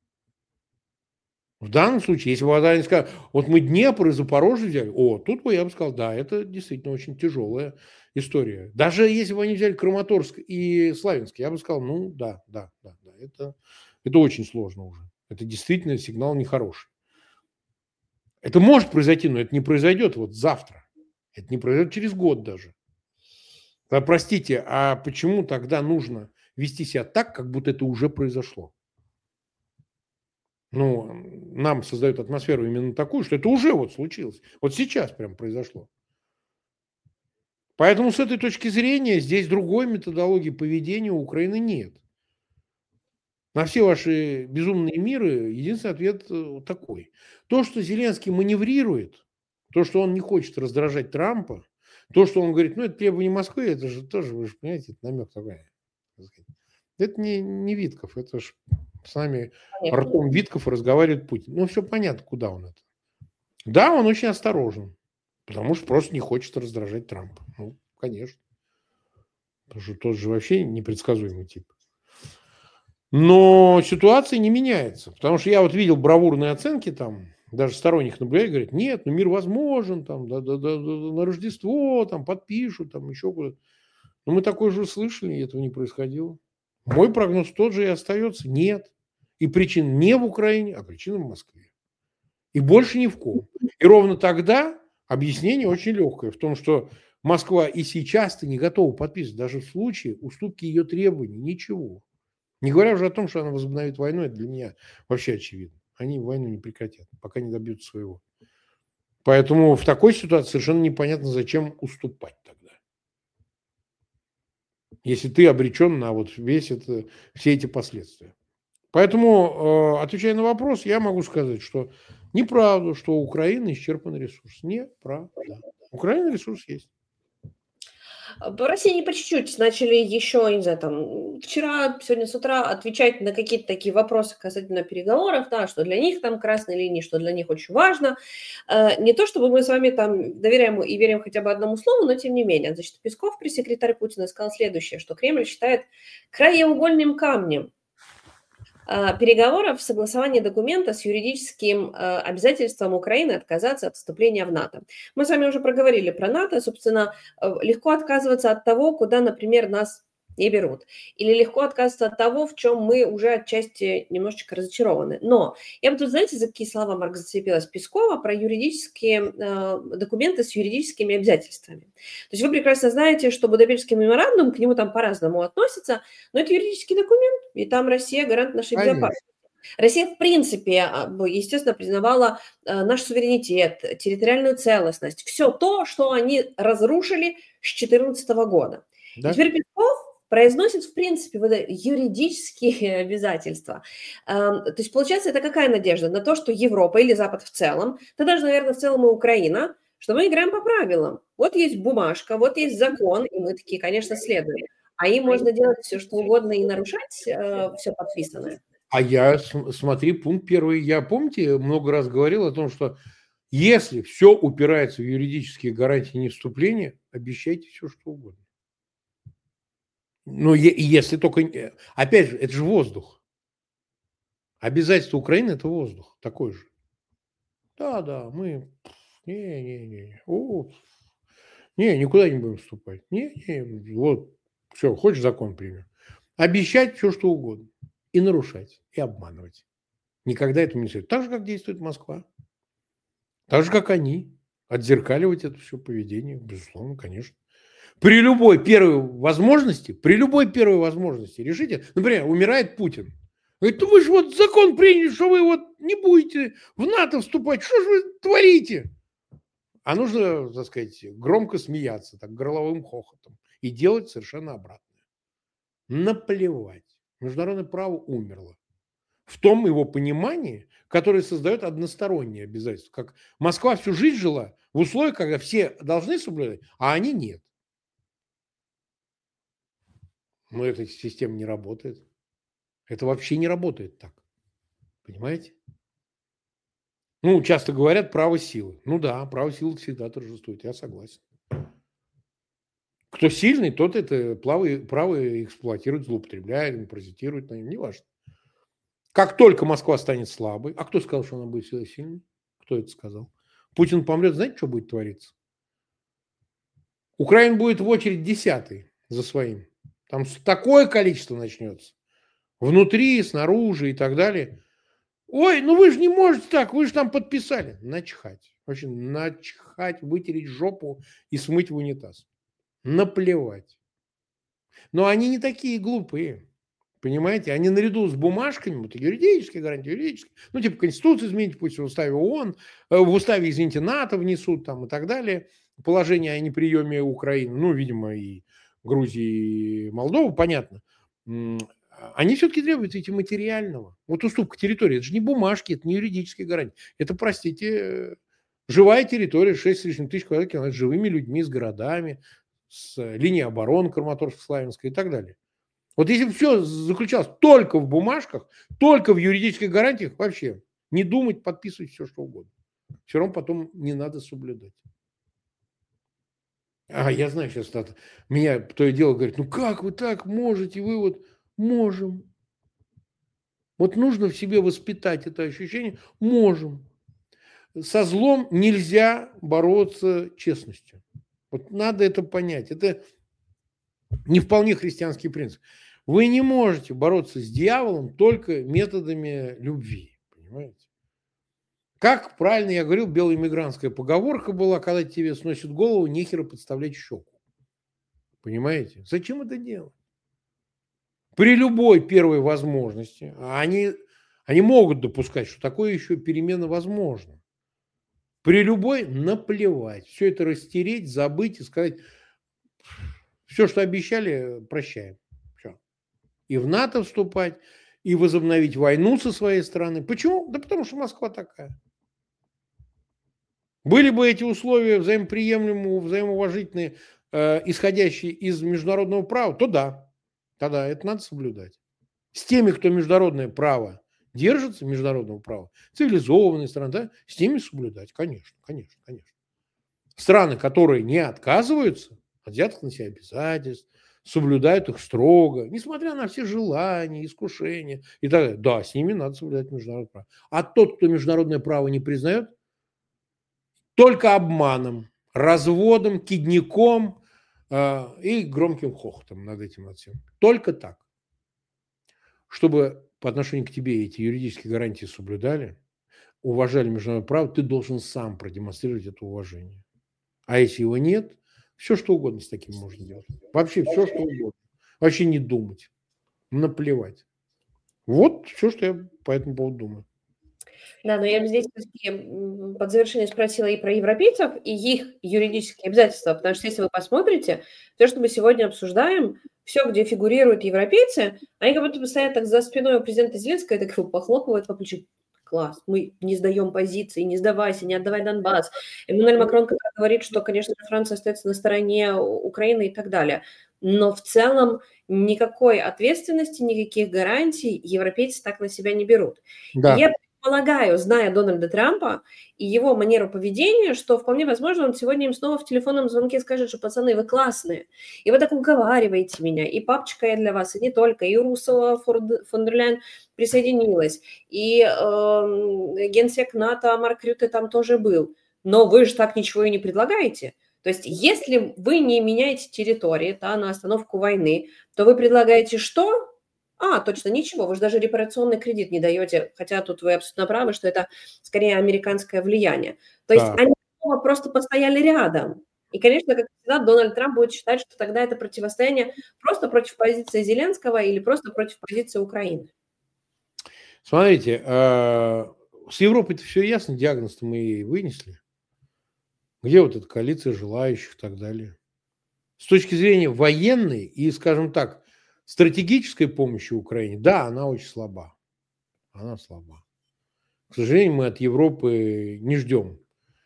В данном случае, если бы они сказали, вот мы Днепр и Запорожье взяли, о, тут бы я бы сказал, да, это действительно очень тяжелая история. Даже если бы они взяли Краматорск и Славянск, я бы сказал, ну, да, да, да, да, это, это очень сложно уже. Это действительно сигнал нехороший. Это может произойти, но это не произойдет вот завтра. Это не произойдет через год даже. А, простите, а почему тогда нужно вести себя так, как будто это уже произошло? Ну, нам создают атмосферу именно такую, что это уже вот случилось. Вот сейчас прям произошло. Поэтому с этой точки зрения здесь другой методологии поведения у Украины нет. На все ваши безумные миры единственный ответ такой. То, что Зеленский маневрирует, то, что он не хочет раздражать Трампа, то, что он говорит, ну, это требование Москвы, это же тоже, вы же понимаете, это намек такой. Это не, не Витков, это же с нами Конечно. ртом Витков разговаривает Путин. Ну, все понятно, куда он это. Да, он очень осторожен, потому что просто не хочет раздражать Трампа. Ну, конечно. Потому что тот же вообще непредсказуемый тип. Но ситуация не меняется. Потому что я вот видел бравурные оценки там, даже сторонних наблюдателей говорят, нет, ну мир возможен, там, да, да, да, да, на Рождество там подпишут, там еще куда-то. Но мы такое же слышали, и этого не происходило. Мой прогноз тот же и остается. Нет. И причина не в Украине, а причина в Москве. И больше ни в ком. И ровно тогда объяснение очень легкое. В том, что Москва и сейчас-то не готова подписывать даже в случае уступки ее требований. Ничего. Не говоря уже о том, что она возобновит войну, это для меня вообще очевидно. Они войну не прекратят, пока не добьются своего. Поэтому в такой ситуации совершенно непонятно, зачем уступать тогда. Если ты обречен на вот весь это, все эти последствия. Поэтому, отвечая на вопрос, я могу сказать, что неправда, что у Украины исчерпан ресурс. Неправда. У Украины ресурс есть. В России по чуть-чуть начали еще, не знаю, там, вчера, сегодня с утра отвечать на какие-то такие вопросы касательно переговоров, да, что для них там красные линии, что для них очень важно. Не то, чтобы мы с вами там доверяем и верим хотя бы одному слову, но тем не менее. Значит, Песков, пресс-секретарь Путина, сказал следующее, что Кремль считает краеугольным камнем переговоров согласования документа с юридическим э, обязательством Украины отказаться от вступления в НАТО. Мы с вами уже проговорили про НАТО. Собственно, э, легко отказываться от того, куда, например, нас не берут. Или легко отказываться от того, в чем мы уже отчасти немножечко разочарованы. Но я бы тут, знаете, за какие слова, Марк, зацепилась Пескова про юридические э, документы с юридическими обязательствами. То есть вы прекрасно знаете, что Будапештский меморандум, к нему там по-разному относятся, но это юридический документ, и там Россия гарант нашей безопасности. Россия, в принципе, естественно, признавала наш суверенитет, территориальную целостность, все то, что они разрушили с две тысячи четырнадцатого года. Да? И теперь Песков произносит, в принципе, вот юридические обязательства. То есть, получается, это какая надежда? На то, что Европа или Запад в целом, да даже, наверное, в целом и Украина, что мы играем по правилам. Вот есть бумажка, вот есть закон, и мы такие, конечно, следуем. А им можно делать все, что угодно и нарушать э, все подписанное. А я, смотри, пункт первый. Я, помните, много раз говорил о том, что если все упирается в юридические гарантии невступления, обещайте все, что угодно. Но если только... Опять же, это же воздух. Обязательство Украины – это воздух такой же. Да, да, мы... Не-не-не. О, не, никуда не будем вступать. Не-не, вот, все, хочешь закон примем. Обещать все, что угодно. И нарушать, и обманывать. Никогда этого не следует. Так же, как действует Москва. Так же, как они. отзеркаливать это все поведение, безусловно, конечно. При любой первой возможности, при любой первой возможности решите, например, умирает Путин. Говорит, ну вы же вот закон приняли, что вы вот не будете в НАТО вступать. Что же вы творите? А нужно, так сказать, громко смеяться, так горловым хохотом и делать совершенно обратное. Наплевать. Международное право умерло. В том его понимании, которое создает односторонние обязательства. Как Москва всю жизнь жила в условиях, когда все должны соблюдать, а они нет. Но эта система не работает. Это вообще не работает так. Понимаете? Ну, часто говорят право силы. Ну да, право силы всегда торжествует, я согласен. Кто сильный, тот это право, право эксплуатирует, злоупотребляет, паразитирует на нем, неважно. Как только Москва станет слабой, а кто сказал, что она будет всегда сильной? Кто это сказал? Путин помрет, знаете, что будет твориться? Украина будет в очередь десятой за своим. Там такое количество начнется. Внутри, снаружи и так далее. Ой, ну вы же не можете так, вы же там подписали. Начхать. Вообще начхать, вытереть жопу и смыть в унитаз. Наплевать. Но они не такие глупые. Понимаете? Они наряду с бумажками, вот юридические гарантии, юридические, ну типа Конституцию изменить, пусть в уставе ООН, в уставе, извините, НАТО внесут там и так далее. Положение о неприеме Украины, ну, видимо, и Грузии, и Молдовы, понятно. Они все-таки требуют эти материального. Вот уступка территории, это же не бумажки, это не юридические гарантии. Это, простите, живая территория, шесть с лишним тысяч квадратных километров, с живыми людьми, с городами, с линией обороны Краматорск-Славянской и так далее. Вот если бы все заключалось только в бумажках, только в юридических гарантиях, вообще не думать, подписывать все, что угодно. Все равно потом не надо соблюдать. А, я знаю сейчас, это, меня то и дело говорит, ну как вы так можете, вы вот можем. Вот нужно в себе воспитать это ощущение, можем. Со злом нельзя бороться честностью. Вот надо это понять. Это не вполне христианский принцип. Вы не можете бороться с дьяволом только методами любви. Понимаете? Как правильно я говорил, белоэмигрантская поговорка была, когда тебе сносит голову, нехера подставлять щеку. Понимаете? Зачем это делать? При любой первой возможности они, они могут допускать, что такое еще перемена возможна. При любой наплевать. Все это растереть, забыть и сказать, все, что обещали, прощаем. Все. И в НАТО вступать, и возобновить войну со своей стороны. Почему? Да потому что Москва такая. Были бы эти условия взаимоприемлемые, взаимоуважительные, э, исходящие из международного права, то да, тогда это надо соблюдать. С теми, кто международное право держится, международного права, цивилизованные страны, да, с теми соблюдать, конечно, конечно, конечно. Страны, которые не отказываются от взятых на себя обязательств, соблюдают их строго, несмотря на все желания, искушения и так далее. Да, с ними надо соблюдать международное право. А тот, кто международное право не признает, только обманом, разводом, кидняком э, и громким хохотом над этим над всем. Только так. Чтобы по отношению к тебе эти юридические гарантии соблюдали, уважали международное право, ты должен сам продемонстрировать это уважение. А если его нет, все что угодно с таким можно делать. Вообще все что угодно. Вообще не думать. Наплевать. Вот все, что я по этому поводу думаю. Да, но я бы здесь под завершение спросила и про европейцев, и их юридические обязательства, потому что если вы посмотрите, то, что мы сегодня обсуждаем, все, где фигурируют европейцы, они как будто бы стоят так за спиной у президента Зеленского и так его похлопывают по плечу. Класс, мы не сдаем позиции, не сдавайся, не отдавай Донбасс. Эммануэль Макрон как говорит, что, конечно, Франция остается на стороне Украины и так далее. Но в целом никакой ответственности, никаких гарантий европейцы так на себя не берут. Да. И я полагаю, зная Дональда Трампа и его манеру поведения, что вполне возможно, он сегодня им снова в телефонном звонке скажет, что пацаны, вы классные, и вы так уговариваете меня, и папочка я для вас, и не только, и Урсула фон дер Ляйен присоединилась, и э, генсек НАТО Марк Рютте там тоже был, но вы же так ничего и не предлагаете. То есть если вы не меняете территории, да, на остановку войны, то вы предлагаете что? А, точно, ничего, вы же даже репарационный кредит не даете, хотя тут вы абсолютно правы, что это скорее американское влияние. То есть Да. они Оба просто постояли рядом. И, конечно, как всегда, Дональд Трамп будет считать, что тогда это противостояние просто против позиции Зеленского или просто против позиции Украины. Смотрите, а, с Европой-то все ясно, диагноз-то мы ей вынесли. Где вот эта коалиция желающих и так далее? С точки зрения военной и, скажем так, стратегической помощи Украине, да, она очень слаба. Она слаба. К сожалению, мы от Европы не ждем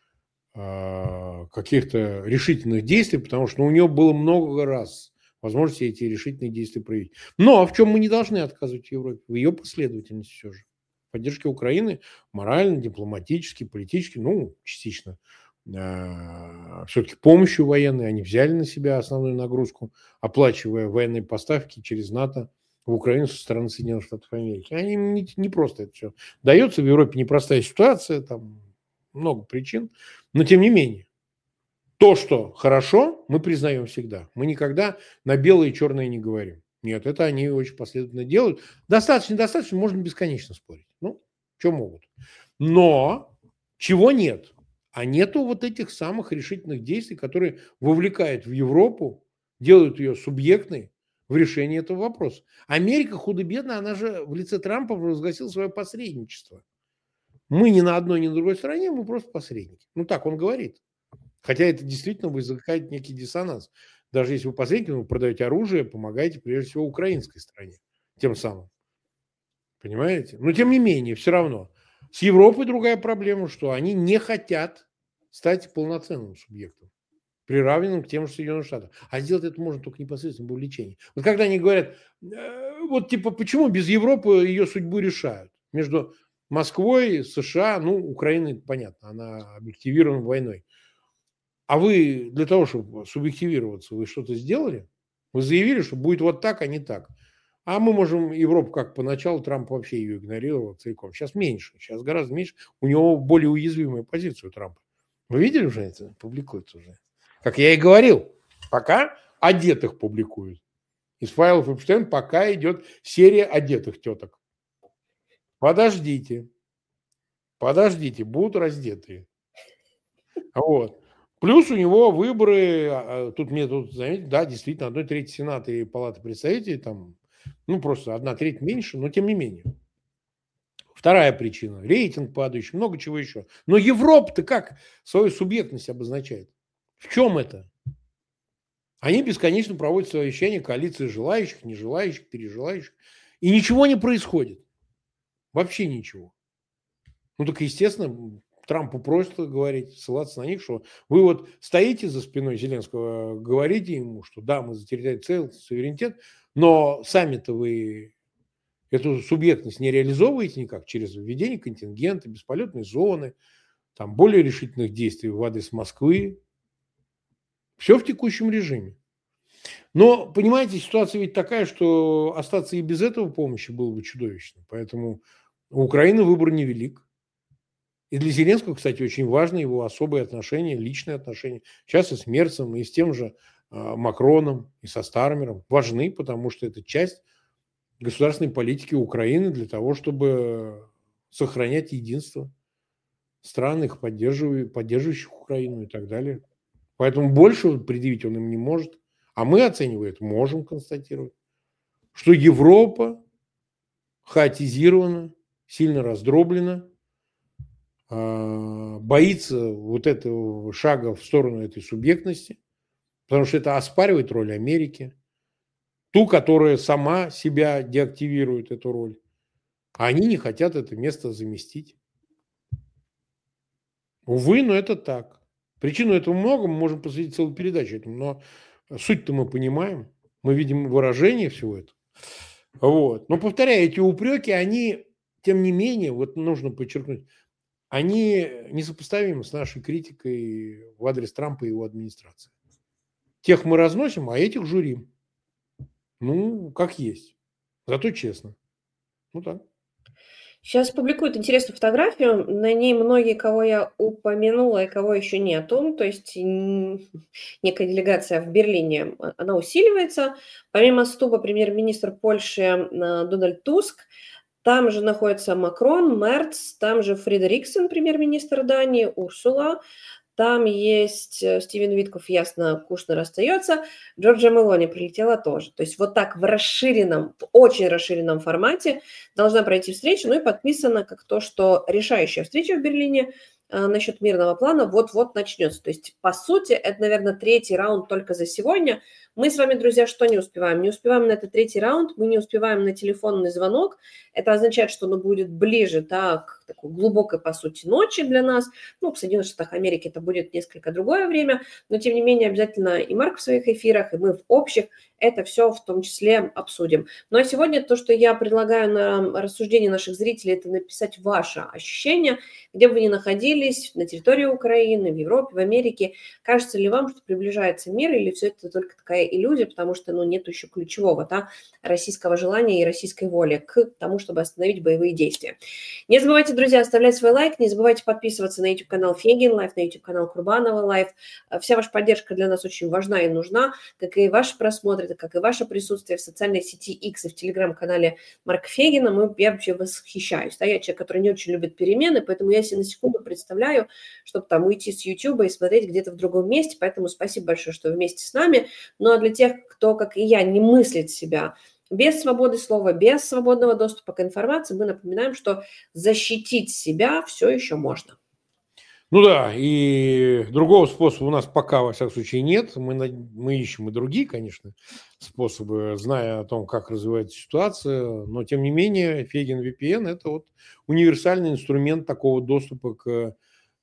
а, каких-то решительных действий, потому что ну, у нее было много раз возможности эти решительные действия проявить. Но в чем мы не должны отказывать Европе? В ее последовательности все же. Поддержки Украины морально, дипломатически, политически, ну, частично а, все-таки помощью военной. Они взяли на себя основную нагрузку, оплачивая военные поставки через НАТО в Украину со стороны Соединенных Штатов Америки. Они не, не просто это все дается. В Европе непростая ситуация, там много причин. Но тем не менее, то, что хорошо, мы признаем всегда. Мы никогда на белое и черное не говорим. Нет, это они очень последовательно делают. Достаточно, достаточно, можно бесконечно спорить. Ну, что могут. Но чего нет? А нету вот этих самых решительных действий, которые вовлекают в Европу, делают ее субъектной в решении этого вопроса. Америка худо-бедно, она же в лице Трампа провозгласила свое посредничество. Мы ни на одной, ни на другой стороне, мы просто посредники. Ну, так он говорит. Хотя это действительно вызывает некий диссонанс. Даже если вы посредники, вы продаете оружие, помогаете прежде всего украинской стране. Тем самым. Понимаете? Но тем не менее, все равно. С Европой другая проблема, что они не хотят стать полноценным субъектом, приравненным к тем же Соединенным Штатам. А сделать это можно только непосредственно в увлечении. Вот когда они говорят, вот типа, почему без Европы ее судьбу решают? Между Москвой, США, ну, Украиной, понятно, она объективирована войной. А вы для того, чтобы субъективироваться, вы что-то сделали? Вы заявили, что будет вот так, а не так. А мы можем Европу, как поначалу, Трамп вообще ее игнорировал целиком. Сейчас меньше, сейчас гораздо меньше. У него более уязвимая позиция у Трампа. Вы видели уже это? Публикуется уже. Как я и говорил, пока одетых публикуют. Из файлов Эпштейн пока идет серия одетых теток. Подождите. Подождите, будут раздетые. Вот. Плюс у него выборы, тут мне тут заметили, да, действительно, одной трети Сената и Палаты представителей, там, ну, просто одна треть меньше, но тем не менее. Вторая причина. Рейтинг падающий, много чего еще. Но Европа-то как свою субъектность обозначает? В чем это? Они бесконечно проводят совещания коалиции желающих, нежелающих, пережелающих. И ничего не происходит. Вообще ничего. Ну, так, естественно, Трампу просто говорить, ссылаться на них, что вы вот стоите за спиной Зеленского, говорите ему, что да, мы за территориальный целостность, суверенитет, но сами-то вы эту субъектность не реализовываете никак через введение контингента, бесполетной зоны, там более решительных действий в адрес Москвы. Все в текущем режиме. Но, понимаете, ситуация ведь такая, что остаться и без этого помощи было бы чудовищно. Поэтому у Украины выбор невелик. И для Зеленского, кстати, очень важно его особые отношения, личные отношения. Сейчас и с Мерцем, и с тем же э, Макроном, и со Стармером. Важны, потому что это часть государственной политики Украины для того, чтобы сохранять единство стран, их поддерживающих Украину и так далее. Поэтому больше предъявить он им не может. А мы, оценивая это, можем констатировать, что Европа хаотизирована, сильно раздроблена, боится вот этого шага в сторону этой субъектности, потому что это оспаривает роль Америки, ту, которая сама себя деактивирует, эту роль. А они не хотят это место заместить. Увы, но это так. Причину этого много, мы можем посвятить целую передачу этому, но суть-то мы понимаем, мы видим выражение всего этого. Вот. Но, повторяю, эти упреки, они, тем не менее, вот нужно подчеркнуть, они несопоставимы с нашей критикой в адрес Трампа и его администрации. Тех мы разносим, а этих журим. Ну, как есть. Зато честно. Ну так. Сейчас публикуют интересную фотографию. На ней многие, кого я упомянула, и кого еще нету. То есть некая делегация в Берлине, она усиливается. Помимо Стуба, премьер-министр Польши Дональд Туск. Там же находится Макрон, Мерц, там же Фредериксен, премьер-министр Дании, Урсула. Там есть э, Стивен Витков, ясно, Кушнер остается. Джорджия Мелони прилетела тоже. То есть вот так в расширенном, в очень расширенном формате должна пройти встреча. Ну и подписано как то, что решающая встреча в Берлине э, насчет мирного плана вот-вот начнется. То есть, по сути, это, наверное, третий раунд только за сегодня. Мы с вами, друзья, что не успеваем? Не успеваем на этот третий раунд, мы не успеваем на телефонный звонок. Это означает, что он будет ближе, да, к такой глубокой, по сути, ночи для нас. Ну, в Соединенных Штатах Америки это будет несколько другое время, но, тем не менее, обязательно и Марк в своих эфирах, и мы в общих это все в том числе обсудим. Ну, а сегодня то, что я предлагаю на рассуждение наших зрителей, это написать ваше ощущение, где бы вы ни находились, на территории Украины, в Европе, в Америке. Кажется ли вам, что приближается мир, или все это только такая иллюзия, потому что, ну, нет еще ключевого, да, российского желания и российской воли к тому, чтобы остановить боевые действия. Не забывайте, друзья, оставлять свой лайк, не забывайте подписываться на YouTube-канал Фегин Лайф, на YouTube-канал Курбанова Лайф. Вся ваша поддержка для нас очень важна и нужна, как и ваши просмотры, как и ваше присутствие в социальной сети X и в телеграм-канале Марка Фегина. Мы, я вообще восхищаюсь. Да? Я человек, который не очень любит перемены, поэтому я себе на секунду представляю, чтобы там уйти с YouTube и смотреть где-то в другом месте. Поэтому спасибо большое, что вы вместе с нами. Ну а для тех, кто, как и я, не мыслит себя без свободы слова, без свободного доступа к информации, мы напоминаем, что защитить себя все еще можно. Ну да, и другого способа у нас пока, во всяком случае, нет. Мы, мы ищем и другие, конечно, способы, зная о том, как развивается ситуация. Но, тем не менее, Фегин ви пи эн – это вот универсальный инструмент такого доступа к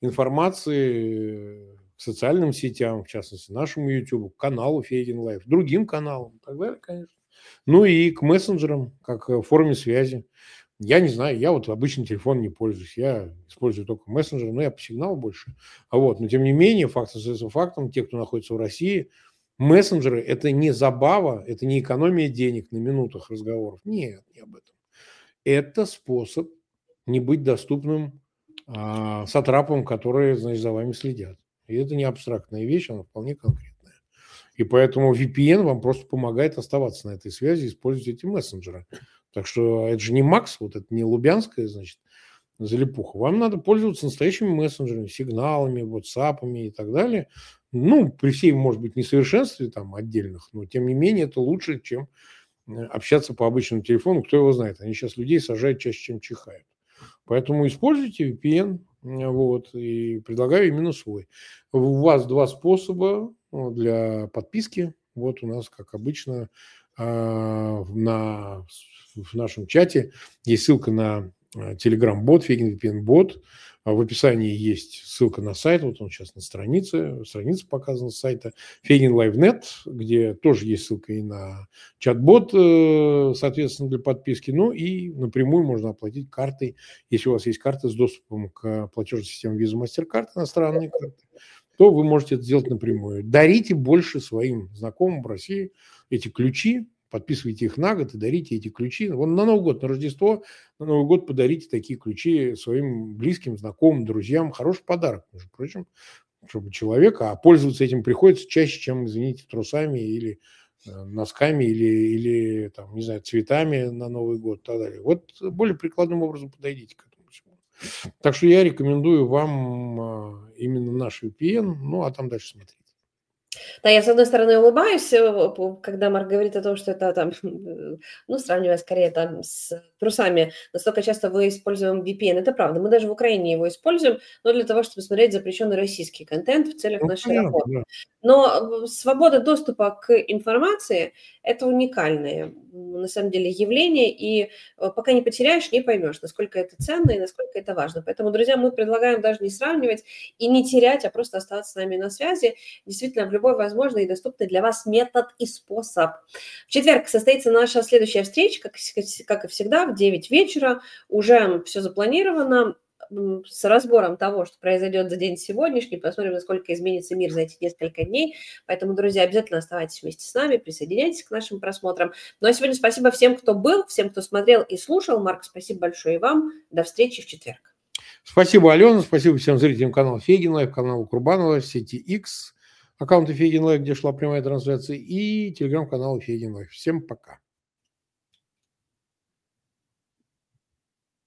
информации, к социальным сетям, в частности, нашему YouTube, к каналу Фегин Лайф, другим каналам и так далее, конечно. Ну и к мессенджерам, как в форме связи. Я не знаю, я вот обычный телефон не пользуюсь, я использую только мессенджеры, но я по сигналу больше. А вот, но тем не менее, факт остается фактом, те, кто находится в России, мессенджеры – это не забава, это не экономия денег на минутах разговоров. Нет, не об этом. Это способ не быть доступным а, сатрапам, которые, значит, за вами следят. И это не абстрактная вещь, она вполне конкретная. И поэтому ви пи эн вам просто помогает оставаться на этой связи, использовать эти мессенджеры. Так что это же не Макс, вот это не Лубянская, значит, залипуха. Вам надо пользоваться настоящими мессенджерами, сигналами, ватсапами и так далее. Ну, при всей, может быть, несовершенстве там отдельных, но тем не менее это лучше, чем общаться по обычному телефону. Кто его знает, они сейчас людей сажают чаще, чем чихают. Поэтому используйте ви пи эн, вот, и предлагаю именно свой. У вас два способа для подписки. Вот у нас, как обычно, на, в нашем чате есть ссылка на Telegram-бот, Фегин ви пи эн-бот. В описании есть ссылка на сайт, вот он сейчас на странице, страница показана с сайта Фегин Лайв точка нет, где тоже есть ссылка и на чат-бот, соответственно, для подписки. Ну и напрямую можно оплатить картой, если у вас есть карта с доступом к платежной системе Visa, MasterCard, иностранные карты, то вы можете это сделать напрямую. Дарите больше своим знакомым в России эти ключи, подписывайте их на год и дарите эти ключи. Вон на Новый год, на Рождество, на Новый год подарите такие ключи своим близким, знакомым, друзьям. Хороший подарок, между прочим, чтобы человека, а пользоваться этим приходится чаще, чем, извините, трусами или носками, или, или там, не знаю, цветами на Новый год и так далее. Вот более прикладным образом подойдите к этому всему. Так что я рекомендую вам именно наш ви пи эн, ну а там дальше смотрите. Да, я, с одной стороны, улыбаюсь, когда Марк говорит о том, что это там, ну, сравнивая скорее там с трусами, настолько часто мы используем ви пи эн. Это правда, мы даже в Украине его используем, но для того, чтобы смотреть запрещенный российский контент в целях Ну, нашей понятно, работы. да. Но свобода доступа к информации – это уникальное, на самом деле, явление, и пока не потеряешь, не поймешь, насколько это ценно и насколько это важно. Поэтому, друзья, мы предлагаем даже не сравнивать и не терять, а просто оставаться с нами на связи. Действительно, в любой возможный и доступный для вас метод и способ. В четверг состоится наша следующая встреча, как, как и всегда, в девять вечера. Уже все запланировано. С разбором того, что произойдет за день сегодняшний, посмотрим, насколько изменится мир за эти несколько дней. Поэтому, друзья, обязательно оставайтесь вместе с нами, присоединяйтесь к нашим просмотрам. Ну а сегодня спасибо всем, кто был, всем, кто смотрел и слушал. Марк, спасибо большое и вам. До встречи в четверг. Спасибо, Алена, спасибо всем зрителям канала Фегин Лайв, каналу Курбанова, сети X, аккаунта Фегин Лайв, где шла прямая трансляция, и телеграм-канала Фегин Лайв. Всем пока.